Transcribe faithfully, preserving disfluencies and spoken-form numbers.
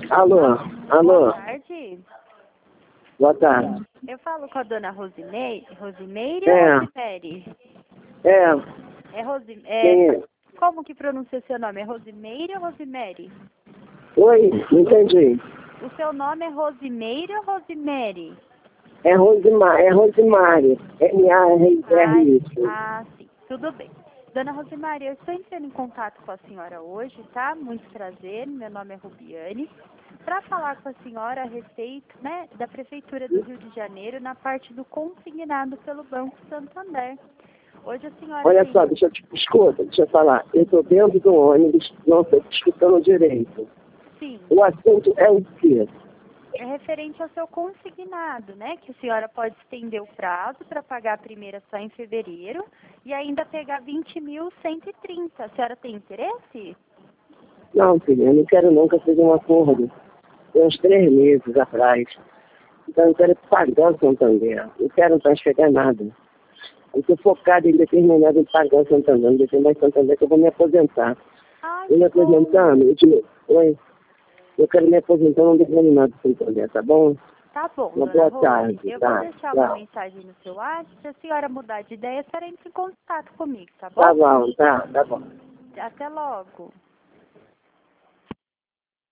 Alô, alô, Boa tarde. boa tarde. Eu falo com a dona Rosimeire, Rosimeire É. ou Rosimeire? É, É Rosi, quem é, é? como que pronuncia seu nome? É Rosimeire ou Rosimeire? Oi, não entendi. O seu nome é Rosimeire ou Rosimeire? É Rosimar, é Rosimari. M A R Ah, R I. ah, sim. Tudo bem. Dona Rosemary, eu estou entrando em contato com a senhora hoje, tá? Muito prazer, meu nome é Rubiane. Para falar com a senhora a respeito, né, da Prefeitura do Rio de Janeiro na parte do consignado pelo Banco Santander. Hoje a senhora Olha tem... só, deixa eu te, escuta, deixa eu falar. Eu estou dentro do ônibus, não estou te escutando direito. Sim, O assunto é o quê? é referente ao seu consignado, né? Que a senhora pode estender o prazo para pagar a primeira só em fevereiro e ainda pegar vinte mil cento e trinta. A senhora tem interesse? Não, filha, eu não quero nunca fazer um acordo. Tem uns três meses atrás. Então eu quero pagar o Santander. Não quero transferir nada. Eu estou focado em determinado em pagar o Santander. Não deixar mais Santander que eu vou me aposentar. Ai, Eu me que bom. aposentando, eu, te... Oi, eu quero me aposentar num determinado Santander, tá bom? Tá bom, Uma dona boa Rose. tarde, Eu vou tá? deixar uma Tá, mensagem no seu WhatsApp. Se a senhora mudar de ideia, a senhora entra em contato comigo, tá tá bom? bom, tá, tá bom. Até logo.